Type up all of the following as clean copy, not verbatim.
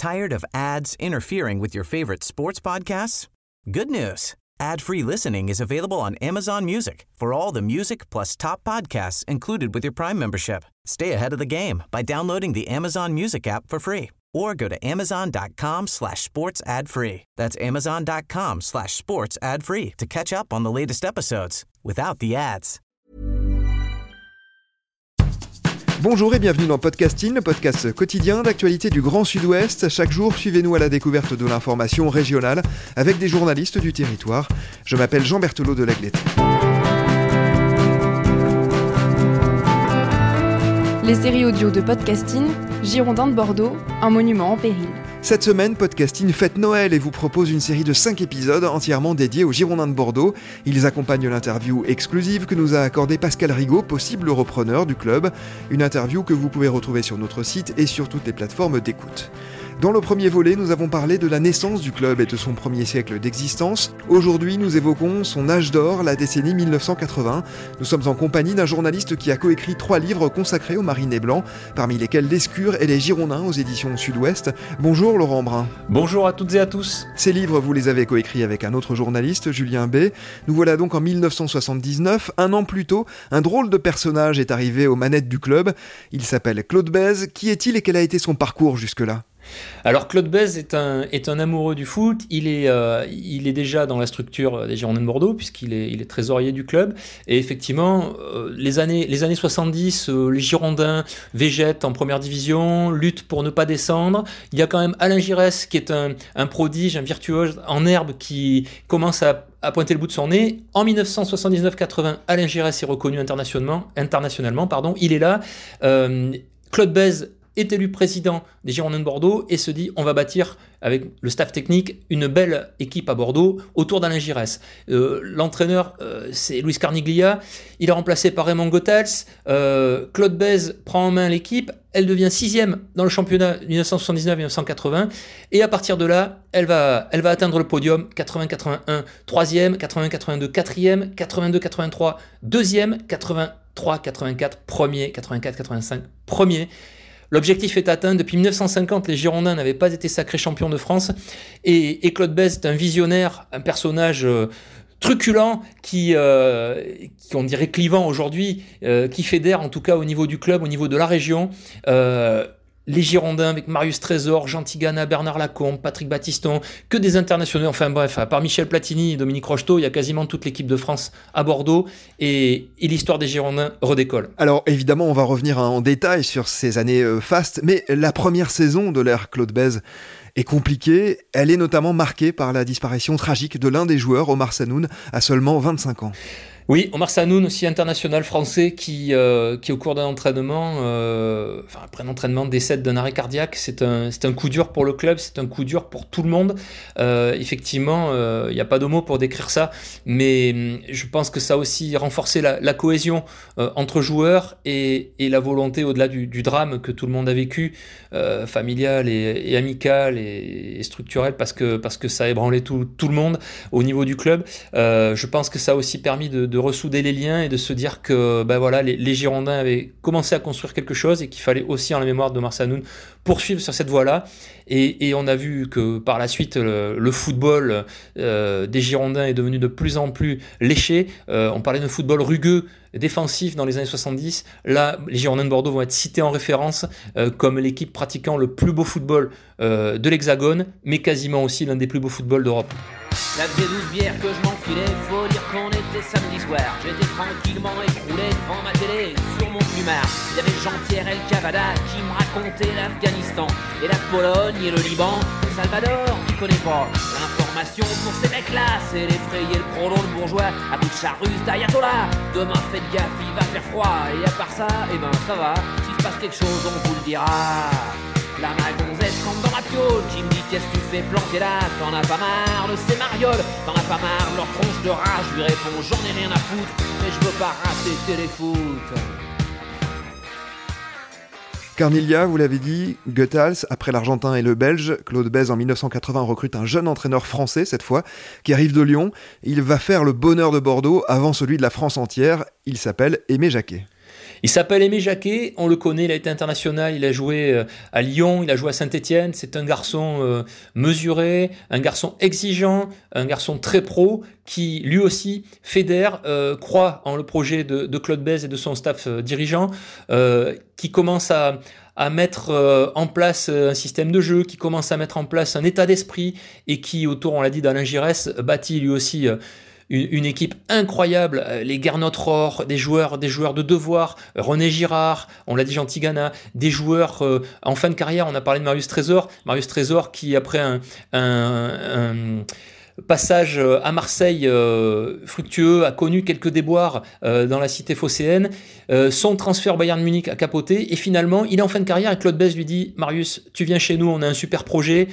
Tired of ads interfering with your favorite sports podcasts? Good news. Ad-free listening is available on Amazon Music for all the music plus top podcasts included with your Prime membership. Stay ahead of the game by downloading the Amazon Music app for free or go to amazon.com/sports ad free. That's amazon.com/sports ad free to catch up on the latest episodes without the ads. Bonjour et bienvenue dans Podcasting, le podcast quotidien d'actualité du Grand Sud-Ouest. Chaque jour, suivez-nous à la découverte de l'information régionale avec des journalistes du territoire. Je m'appelle Jean Berthelot de Lagleté. Les séries audio de Podcasting, Girondins de Bordeaux, un monument en péril. Cette semaine, Podcasting fête Noël et vous propose une série de 5 épisodes entièrement dédiés aux Girondins de Bordeaux. Ils accompagnent l'interview exclusive que nous a accordée Pascal Rigaud, possible repreneur du club. Une interview que vous pouvez retrouver sur notre site et sur toutes les plateformes d'écoute. Dans le premier volet, nous avons parlé de la naissance du club et de son premier siècle d'existence. Aujourd'hui, nous évoquons son âge d'or, la décennie 1980. Nous sommes en compagnie d'un journaliste qui a coécrit 3 livres consacrés aux Marinés Blancs, parmi lesquels Lescure et les Girondins aux éditions Sud-Ouest. Bonjour Laurent Brun. Bonjour à toutes et à tous. Ces livres, vous les avez coécrits avec un autre journaliste, Julien B. Nous voilà donc en 1979. Un an plus tôt, un drôle de personnage est arrivé aux manettes du club. Il s'appelle Claude Bèze. Qui est-il et quel a été son parcours jusque-là ? Alors Claude Bèze est un amoureux du foot, il est déjà dans la structure des Girondins de Bordeaux puisqu'il est trésorier du club et effectivement les années 70, les Girondins végètent en première division, luttent pour ne pas descendre. Il y a quand même Alain Giresse qui est un prodige, un virtuose en herbe qui commence à pointer le bout de son nez. En 1979-80, Alain Giresse est reconnu internationalement, il est là. Claude Bèze est élu président des Girondins de Bordeaux et se dit on va bâtir avec le staff technique une belle équipe à Bordeaux autour d'Alain Giresse. L'entraîneur c'est Luis Carniglia, il est remplacé par Raymond Goethals. Claude Bèze prend en main l'équipe, elle devient 6e dans le championnat 1979-1980 et à partir de là elle va atteindre le podium 80-81 3e, 80-82 4e, 82-83 2e, 83-84 premier, 84-85 premier. L'objectif est atteint. Depuis 1950, les Girondins n'avaient pas été sacrés champions de France. Et Claude Bèze est un visionnaire, un personnage truculent qui on dirait clivant aujourd'hui, qui fédère en tout cas au niveau du club, au niveau de la région. Les Girondins avec Marius Trésor, Jean Tigana, Bernard Lacombe, Patrick Battiston, que des internationaux, enfin bref, à part Michel Platini et Dominique Rocheteau, il y a quasiment toute l'équipe de France à Bordeaux et l'histoire des Girondins redécolle. Alors évidemment, on va revenir en détail sur ces années fastes, mais la première saison de l'ère Claude Bèze est compliquée. Elle est notamment marquée par la disparition tragique de l'un des joueurs, Omar Sanoun, à seulement 25 ans. Oui, Omar Sanoun, aussi international français, qui au cours d'un entraînement, après un entraînement, décède d'un arrêt cardiaque. C'est un coup dur pour le club, c'est un coup dur pour tout le monde. Effectivement, il n'y a pas de mots pour décrire ça, mais je pense que ça a aussi renforcé la cohésion entre joueurs et la volonté au-delà du drame que tout le monde a vécu, familial et amical et structurel, parce que ça a ébranlé tout le monde au niveau du club. Je pense que ça a aussi permis de ressouder les liens et de se dire que les Girondins avaient commencé à construire quelque chose et qu'il fallait aussi, en la mémoire de Omar Sanoun, poursuivre sur cette voie-là. Et on a vu que par la suite, le football des Girondins est devenu de plus en plus léché. On parlait d'un football rugueux, défensif dans les années 70. Là, les Girondins de Bordeaux vont être cités en référence comme l'équipe pratiquant le plus beau football de l'Hexagone, mais quasiment aussi l'un des plus beaux footballs d'Europe. Ça faisait 12 bières que je m'enfilais, faut dire qu'on était samedi soir. J'étais tranquillement écroulé devant ma télé, sur mon plumard. Il y avait Jean-Pierre El Cavada qui me racontait l'Afghanistan et la Pologne et le Liban. Le Salvador, n'y connaît pas. L'information pour ces mecs-là, c'est d'effrayer le prolo, le bourgeois, à bout de charrue d'ayatollah. Demain, faites gaffe, il va faire froid. Et à part ça, ça va. S'il se passe quelque chose, on vous le dira. La magonzesse rentre dans ma piole qui me dit qu'est-ce que tu fais planter là, t'en as pas marre de ces marioles, t'en as pas marre de leur tronche de rage. Je lui réponds j'en ai rien à foutre, mais je veux pas rater téléfoot. Carniglia, vous l'avez dit, Goethals, après l'Argentin et le Belge, Claude Bèze en 1980 recrute un jeune entraîneur français cette fois, qui arrive de Lyon. Il va faire le bonheur de Bordeaux avant celui de la France entière, il s'appelle Aimé Jacquet. Il s'appelle Aimé Jacquet, on le connaît, il a été international, il a joué à Lyon, il a joué à Saint-Étienne. C'est un garçon mesuré, un garçon exigeant, un garçon très pro qui lui aussi fédère, croit en le projet de Claude Bèze et de son staff dirigeant, qui commence à mettre en place un système de jeu, qui commence à mettre en place un état d'esprit et qui, autour, on l'a dit, d'Alain Giresse, bâtit lui aussi une équipe incroyable, les Gernot Rohr, des joueurs de devoir, René Girard, on l'a dit, Jean Tigana, des joueurs en fin de carrière. On a parlé de Marius Trésor qui, après un passage à Marseille fructueux, a connu quelques déboires dans la cité phocéenne. Son transfert au Bayern Munich a capoté et finalement il est en fin de carrière et Claude Bèze lui dit: Marius, tu viens chez nous, on a un super projet,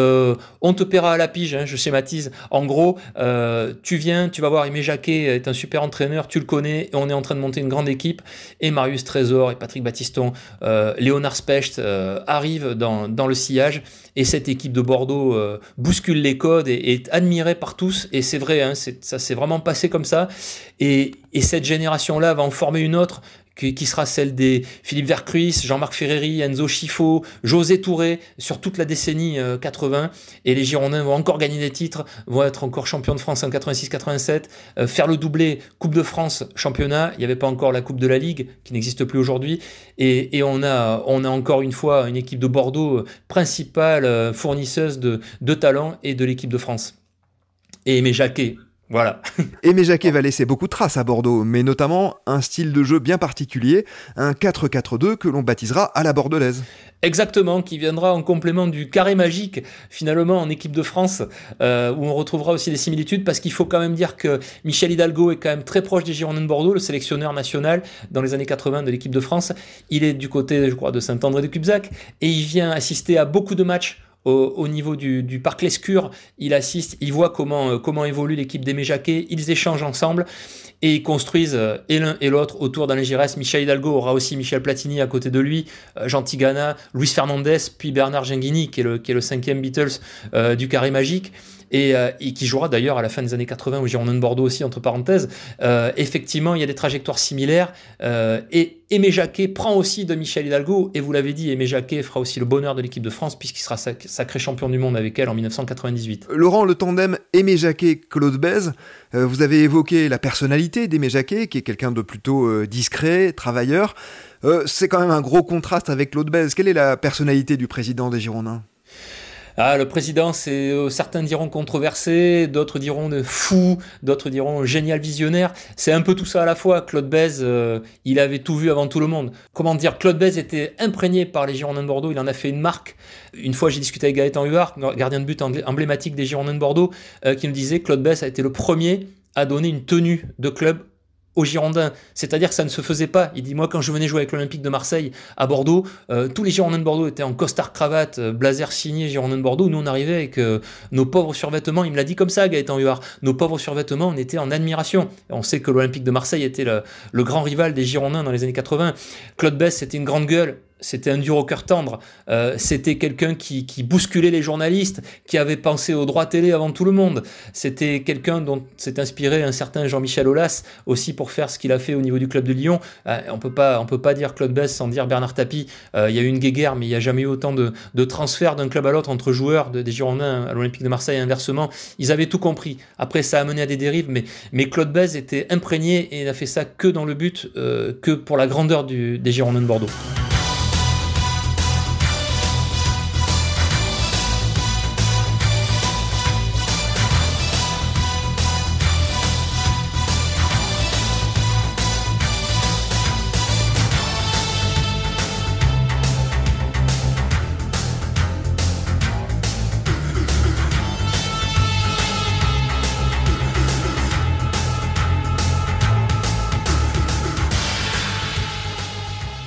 on te paiera à la pige, je schématise. En gros, tu viens, tu vas voir, Aimé Jacquet est un super entraîneur, tu le connais, et on est en train de monter une grande équipe. Et Marius Trésor et Patrick Battiston, Léonard Specht arrivent dans le sillage et cette équipe de Bordeaux bouscule les codes et est admirée par tous. Et c'est vrai, ça s'est vraiment passé comme ça. Et cette génération-là va en former une autre qui sera celle des Philippe Vercruis, Jean-Marc Ferreri, Enzo Schifo, José Touré, sur toute la décennie 80. Et les Girondins vont encore gagner des titres, vont être encore champions de France en 86-87, faire le doublé Coupe de France, championnat. Il n'y avait pas encore la Coupe de la Ligue, qui n'existe plus aujourd'hui. Et on a encore une fois une équipe de Bordeaux principale fournisseuse de talent et de l'équipe de France. Et Aimé Jacquet. Voilà. Aimé Jacquet va laisser beaucoup de traces à Bordeaux, mais notamment un style de jeu bien particulier, un 4-4-2 que l'on baptisera à la bordelaise. Exactement, qui viendra en complément du carré magique, finalement, en équipe de France, où on retrouvera aussi des similitudes, parce qu'il faut quand même dire que Michel Hidalgo est quand même très proche des Girondins de Bordeaux, le sélectionneur national dans les années 80 de l'équipe de France. Il est du côté, je crois, de Saint-André-de-Cubzac, et il vient assister à beaucoup de matchs au niveau du parc Lescure. Il assiste, il voit comment évolue l'équipe d'Aimé Jacquet, ils échangent ensemble et ils construisent et l'un et l'autre autour d'Alain Giresse. Michel Hidalgo aura aussi Michel Platini à côté de lui, Jean Tigana, Luis Fernandez, puis Bernard Genghini qui est le 5e Beatles du carré magique. Et qui jouera d'ailleurs à la fin des années 80 au Girondins de Bordeaux aussi, entre parenthèses. Effectivement, il y a des trajectoires similaires. Et Aimé Jacquet prend aussi de Michel Hidalgo. Et vous l'avez dit, Aimé Jacquet fera aussi le bonheur de l'équipe de France puisqu'il sera sacré champion du monde avec elle en 1998. Laurent, le tandem Aimé Jacquet-Claude Bèze, vous avez évoqué la personnalité d'Aimé Jacquet, qui est quelqu'un de plutôt discret, travailleur. C'est quand même un gros contraste avec Claude Bèze. Quelle est la personnalité du président des Girondins ? Le président, certains diront controversé, d'autres diront fou, d'autres diront génial visionnaire. C'est un peu tout ça à la fois. Claude Bèze, il avait tout vu avant tout le monde. Comment dire, Claude Bèze était imprégné par les Girondins de Bordeaux, il en a fait une marque. Une fois, j'ai discuté avec Gaëtan Huard, gardien de but emblématique des Girondins de Bordeaux, qui me disait que Claude Bèze a été le premier à donner une tenue de club aux Girondins, c'est-à-dire que ça ne se faisait pas. Il dit, moi quand je venais jouer avec l'Olympique de Marseille à Bordeaux, tous les Girondins de Bordeaux étaient en costard cravate, blazer signé Girondins de Bordeaux. Nous on arrivait avec nos pauvres survêtements, il me l'a dit comme ça Gaëtan Huard, nos pauvres survêtements, on était en admiration. On sait que l'Olympique de Marseille était le grand rival des Girondins dans les années 80. Claude Bèze, c'était une grande gueule. C'était un dur au cœur tendre, c'était quelqu'un qui bousculait les journalistes, qui avait pensé au droit télé avant tout le monde. C'était quelqu'un dont s'est inspiré un certain Jean-Michel Aulas aussi pour faire ce qu'il a fait au niveau du club de Lyon. On peut pas dire Claude Bèze sans dire Bernard Tapie. Il y a eu une guéguerre, mais il n'y a jamais eu autant de transferts d'un club à l'autre entre joueurs des Girondins à l'Olympique de Marseille et inversement. Ils avaient tout compris. Après, ça a mené à des dérives, mais Claude Bèze était imprégné et n'a fait ça que dans le but, que pour la grandeur des Girondins de Bordeaux.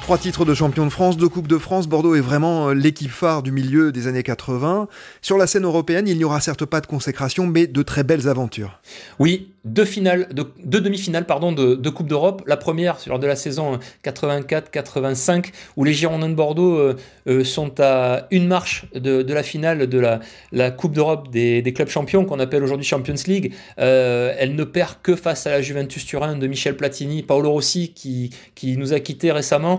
3 titres de champion de France, 2 Coupes de France, Bordeaux est vraiment l'équipe phare du milieu des années 80. Sur la scène européenne, il n'y aura certes pas de consécration, mais de très belles aventures. Oui, deux demi-finales de Coupe d'Europe. La première, c'est lors de la saison 84-85, où les Girondins de Bordeaux sont à une marche de la finale de la Coupe d'Europe des clubs champions, qu'on appelle aujourd'hui Champions League. Elle ne perd que face à la Juventus Turin de Michel Platini, Paolo Rossi, qui nous a quittés récemment.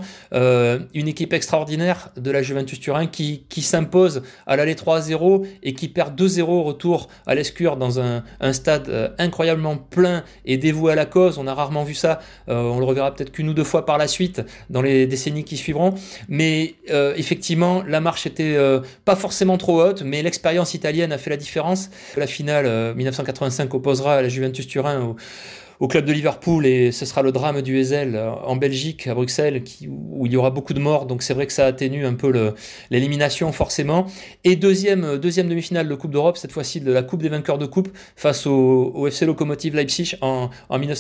Une équipe extraordinaire de la Juventus Turin qui s'impose à l'aller 3-0 et qui perd 2-0 au retour à l'Escure dans un stade incroyablement plein et dévoué à la cause. On a rarement vu ça, on le reverra peut-être qu'une ou deux fois par la suite dans les décennies qui suivront, mais effectivement la marche était pas forcément trop haute, mais l'expérience italienne a fait la différence. La finale 1985 opposera la Juventus Turin au club de Liverpool, et ce sera le drame du Heysel en Belgique, à Bruxelles, où il y aura beaucoup de morts, donc c'est vrai que ça atténue un peu l'élimination forcément. Et deuxième demi-finale de Coupe d'Europe, cette fois-ci de la Coupe des vainqueurs de Coupe, face au FC Lokomotiv Leipzig en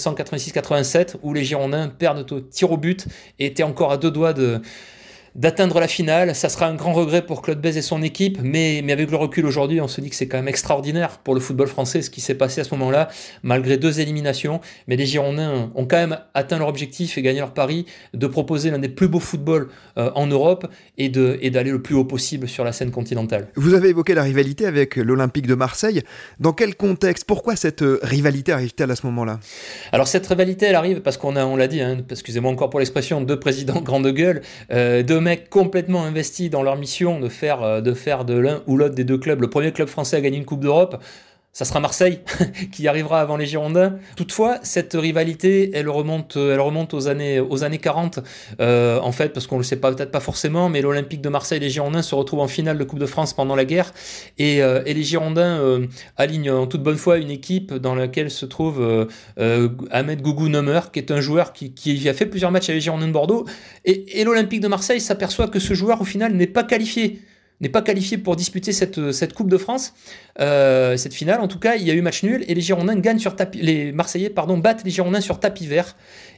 1986-87, où les Girondins perdent au tir au but et étaient encore à 2 doigts d'atteindre la finale. Ça sera un grand regret pour Claude Bèze et son équipe, mais avec le recul aujourd'hui, on se dit que c'est quand même extraordinaire pour le football français ce qui s'est passé à ce moment-là, malgré 2 éliminations. Mais les Girondins ont quand même atteint leur objectif et gagné leur pari de proposer l'un des plus beaux footballs en Europe et d'aller le plus haut possible sur la scène continentale. Vous avez évoqué la rivalité avec l'Olympique de Marseille. Dans quel contexte ? Pourquoi cette rivalité arrive-t-elle à ce moment-là ? Alors cette rivalité, elle arrive parce on l'a dit, excusez-moi encore pour l'expression, 2 présidents grande gueule, 2 mecs complètement investis dans leur mission de faire de l'un ou l'autre des 2 clubs le premier club français à gagner une Coupe d'Europe. Ça sera Marseille qui arrivera avant les Girondins. Toutefois, cette rivalité, elle remonte aux années 40, en fait, parce qu'on le sait peut-être pas forcément, mais l'Olympique de Marseille et les Girondins se retrouvent en finale de Coupe de France pendant la guerre, et les Girondins alignent en toute bonne foi une équipe dans laquelle se trouve Ahmed Gougou Neumer, qui est un joueur qui a fait plusieurs matchs avec les Girondins de Bordeaux, et l'Olympique de Marseille s'aperçoit que ce joueur, au final, n'est pas qualifié pour disputer cette Coupe de France, cette finale. En tout cas, il y a eu match nul et les Girondins les Marseillais battent les Girondins sur tapis vert,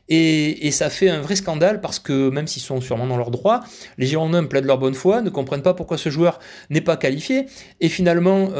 et ça fait un vrai scandale parce que même s'ils sont sûrement dans leur droit, les Girondins plaident leur bonne foi, ne comprennent pas pourquoi ce joueur n'est pas qualifié, et finalement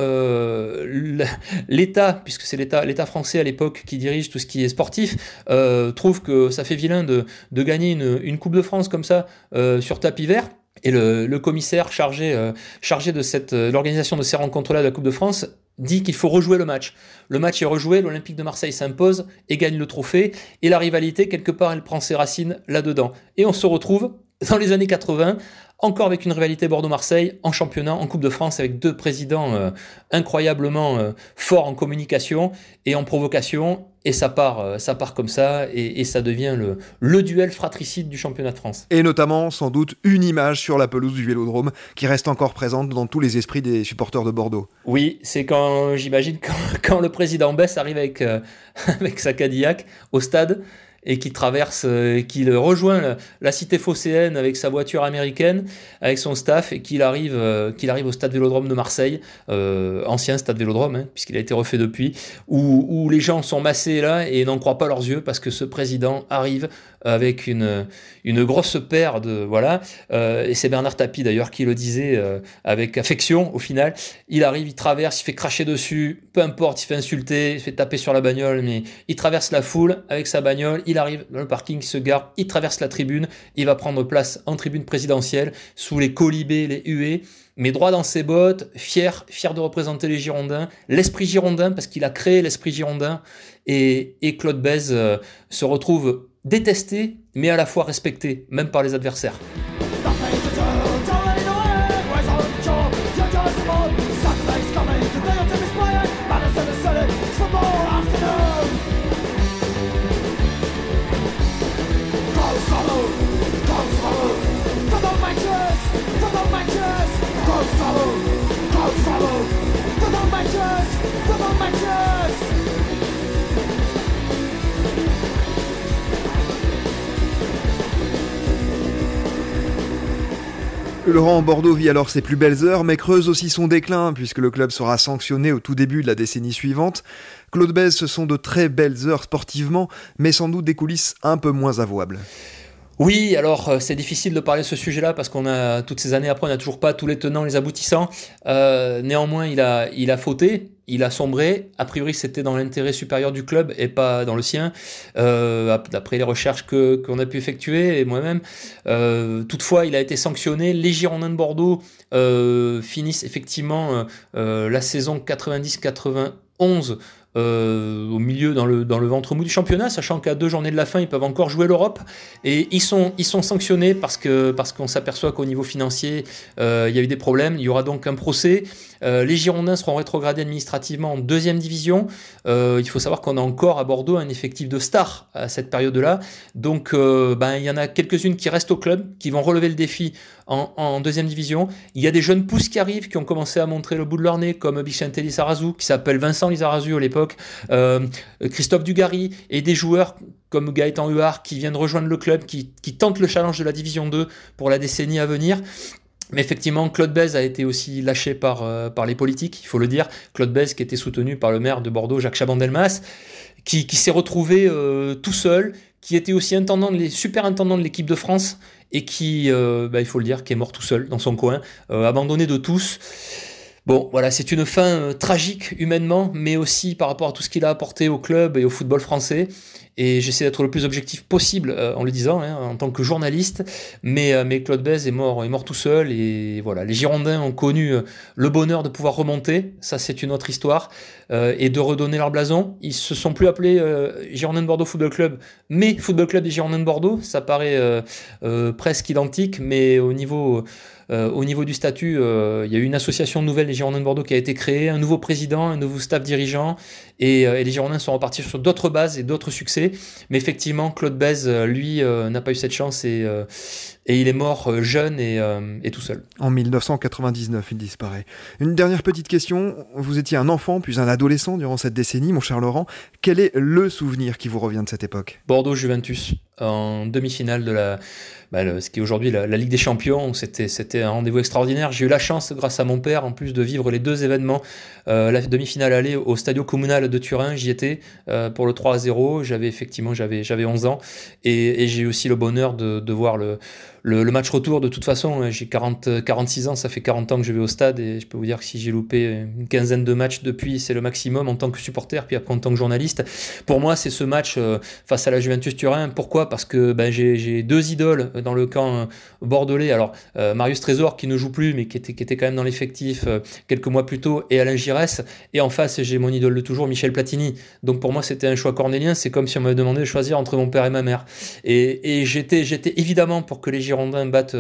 l'État, puisque c'est l'État français à l'époque qui dirige tout ce qui est sportif, trouve que ça fait vilain de gagner une Coupe de France comme ça sur tapis vert. Et le commissaire chargé de l'organisation de ces rencontres-là de la Coupe de France dit qu'il faut rejouer le match. Le match est rejoué, l'Olympique de Marseille s'impose et gagne le trophée, et la rivalité, quelque part, elle prend ses racines là-dedans. Et on se retrouve dans les années 80, encore avec une rivalité Bordeaux-Marseille en championnat, en Coupe de France, avec 2 présidents incroyablement forts en communication et en provocation, et ça part comme ça, et ça devient le duel fratricide du championnat de France. Et notamment, sans doute, une image sur la pelouse du Vélodrome qui reste encore présente dans tous les esprits des supporters de Bordeaux. Oui, c'est quand le président Besse arrive avec sa Cadillac au stade, et qu'il rejoint la cité phocéenne avec sa voiture américaine, avec son staff, et qu'il arrive au stade Vélodrome de Marseille, ancien stade Vélodrome, puisqu'il a été refait depuis, où les gens sont massés là et n'en croient pas leurs yeux, parce que ce président arrive avec une grosse paire et c'est Bernard Tapie d'ailleurs qui le disait avec affection. Au final, il arrive, il traverse, il fait cracher dessus, peu importe, il fait insulter, il fait taper sur la bagnole, mais il traverse la foule avec sa bagnole, il arrive dans le parking, il se gare, il traverse la tribune, il va prendre place en tribune présidentielle sous les colibés, les huées, mais droit dans ses bottes, fier de représenter les Girondins, l'esprit girondin, parce qu'il a créé l'esprit girondin, et Claude Bèze se retrouve détesté, mais à la fois respecté, même par les adversaires. Laurent, Bordeaux vit alors ses plus belles heures, mais creuse aussi son déclin, puisque le club sera sanctionné au tout début de la décennie suivante. Claude Bèze, ce sont de très belles heures sportivement, mais sans doute des coulisses un peu moins avouables. Oui, alors c'est difficile de parler de ce sujet-là parce qu'on a toutes ces années après, on n'a toujours pas tous les tenants, les aboutissants. Néanmoins, il a fauté, il a sombré. A priori, c'était dans l'intérêt supérieur du club et pas dans le sien. D'après les recherches qu'on a pu effectuer et moi-même, toutefois, il a été sanctionné. Les Girondins de Bordeaux finissent effectivement la saison 90-91. Au milieu dans le ventre mou du championnat, sachant qu'à 2 journées de la fin ils peuvent encore jouer l'Europe, et ils sont sanctionnés parce qu'on s'aperçoit qu'au niveau financier il y a eu des problèmes. Il y aura donc un procès. Les Girondins seront rétrogradés administrativement en 2e division. Il faut savoir qu'on a encore à Bordeaux un effectif de stars à cette période-là, donc il y en a quelques-unes qui restent au club, qui vont relever le défi en 2e division. Il y a des jeunes pousses qui arrivent, qui ont commencé à montrer le bout de leur nez, comme Vicente Lizarazu, qui s'appelle Vincent Lizarazu à l'époque, Christophe Dugarry, et des joueurs comme Gaëtan Huard qui viennent rejoindre le club, qui tentent le challenge de la division 2 pour la décennie à venir. Mais effectivement, Claude Bèze a été aussi lâché par les politiques, il faut le dire. Claude Bèze qui était soutenu par le maire de Bordeaux, Jacques Chaban-Delmas, qui s'est retrouvé tout seul, qui était aussi super intendant de l'équipe de France, et qui, il faut le dire, qui est mort tout seul dans son coin, abandonné de tous. Bon, voilà, c'est une fin tragique humainement, mais aussi par rapport à tout ce qu'il a apporté au club et au football français. Et j'essaie d'être le plus objectif possible en le disant, en tant que journaliste. Mais Claude Bèze est mort tout seul. Et voilà, les Girondins ont connu le bonheur de pouvoir remonter. Ça, c'est une autre histoire. Et de redonner leur blason. Ils se sont plus appelés Girondins de Bordeaux Football Club, mais Football Club des Girondins de Bordeaux. Ça paraît presque identique, mais au niveau du statut, il y a eu une association nouvelle des Girondins de Bordeaux qui a été créée, un nouveau président, un nouveau staff dirigeant, et les Girondins sont repartis sur d'autres bases et d'autres succès. Mais effectivement, Claude Bèze, lui, n'a pas eu cette chance, et il est mort jeune et tout seul. En 1999, il disparaît. Une dernière petite question. Vous étiez un enfant, puis un adolescent durant cette décennie, mon cher Laurent. Quel est le souvenir qui vous revient de cette époque ? Bordeaux-Juventus, en demi-finale de ce qui est aujourd'hui la Ligue des Champions. C'était un rendez-vous extraordinaire. J'ai eu la chance, grâce à mon père, en plus de vivre les 2 événements. La demi-finale aller au Stadio Comunale de Turin, j'y étais pour le 3-0. J'avais 11 ans, et j'ai eu aussi le bonheur de voir le match retour. De toute façon, j'ai 46 ans, ça fait 40 ans que je vais au stade, et je peux vous dire que si j'ai loupé une quinzaine de matchs depuis, c'est le maximum en tant que supporter, puis après en tant que journaliste. Pour moi, c'est ce match face à la Juventus Turin. Pourquoi ? Parce que j'ai 2 idoles dans le camp bordelais. Alors Marius Trésor, qui ne joue plus, mais qui était quand même dans l'effectif quelques mois plus tôt, et Alain Giresse. Et en face, j'ai mon idole de toujours, Michel Platini. Donc pour moi, c'était un choix cornélien. C'est comme si on m'avait demandé de choisir entre mon père et ma mère. Et j'étais évidemment pour que les Girondins battent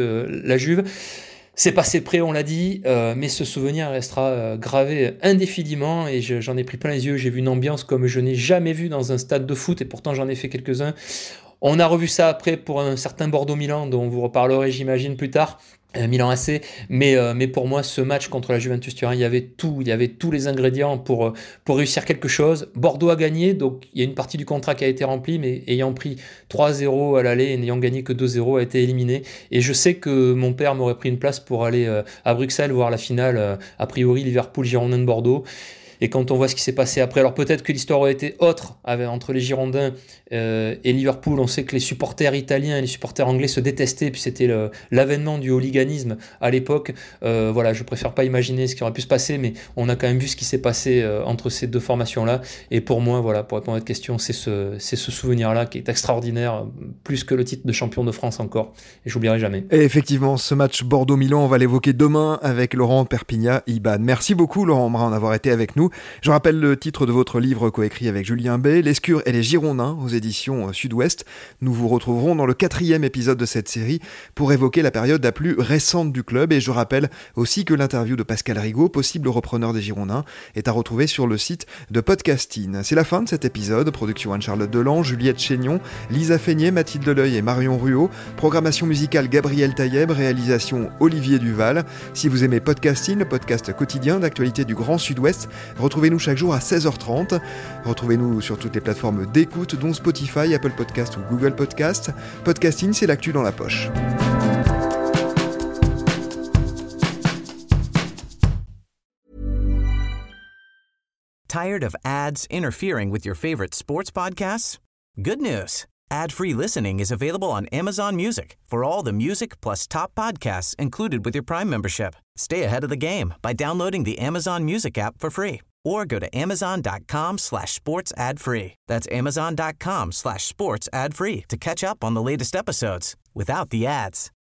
la Juve. C'est passé près, on l'a dit, mais ce souvenir restera gravé indéfiniment, et j'en ai pris plein les yeux. J'ai vu une ambiance comme je n'ai jamais vu dans un stade de foot, et pourtant j'en ai fait quelques-uns. On a revu ça après pour un certain Bordeaux-Milan, dont vous reparlerez, j'imagine, plus tard. Milan AC, mais pour moi, ce match contre la Juventus Turin, il y avait tous les ingrédients pour réussir quelque chose. Bordeaux a gagné, donc il y a une partie du contrat qui a été remplie, mais ayant pris 3-0 à l'aller et n'ayant gagné que 2-0, a été éliminé. Et je sais que mon père m'aurait pris une place pour aller à Bruxelles voir la finale, a priori Liverpool-Girondins de Bordeaux. Et quand on voit ce qui s'est passé après, alors peut-être que l'histoire aurait été autre entre les Girondins et Liverpool. On sait que les supporters italiens et les supporters anglais se détestaient, puis c'était l'avènement du hooliganisme à l'époque. Je préfère pas imaginer ce qui aurait pu se passer, mais on a quand même vu ce qui s'est passé entre ces 2 formations-là. Et pour moi, pour répondre à votre question, c'est ce souvenir-là qui est extraordinaire, plus que le titre de champion de France encore. Et j'oublierai jamais. Et effectivement, ce match Bordeaux-Milan, on va l'évoquer demain avec Laurent Perpignan-Iban. Merci beaucoup, Laurent Brun, d'avoir été avec nous. Je rappelle le titre de votre livre coécrit avec Julien Bay, Lescure et les Girondins, aux éditions Sud-Ouest. Nous vous retrouverons dans le 4e épisode de cette série pour évoquer la période la plus récente du club. Et je rappelle aussi que l'interview de Pascal Rigaud, possible repreneur des Girondins, est à retrouver sur le site de Podcasting. C'est la fin de cet épisode. Production Anne-Charlotte Delan, Juliette Chénion, Lisa Feignet, Mathilde Deleuil et Marion Ruot. Programmation musicale Gabriel Taïeb, réalisation Olivier Duval. Si vous aimez Podcasting, le podcast quotidien d'actualité du Grand Sud-Ouest, retrouvez-nous chaque jour à 16h30. Retrouvez-nous sur toutes les plateformes d'écoute, dont Spotify, Apple Podcast ou Google Podcast. Podcasting, c'est l'actu dans la poche. Tired of ads interfering with your favorite sports podcasts? Good news. Ad-free listening is available on Amazon Music for all the music plus top podcasts included with your Prime membership. Stay ahead of the game by downloading the Amazon Music app for free or go to amazon.com/sports ad free. That's amazon.com/sports ad free to catch up on the latest episodes without the ads.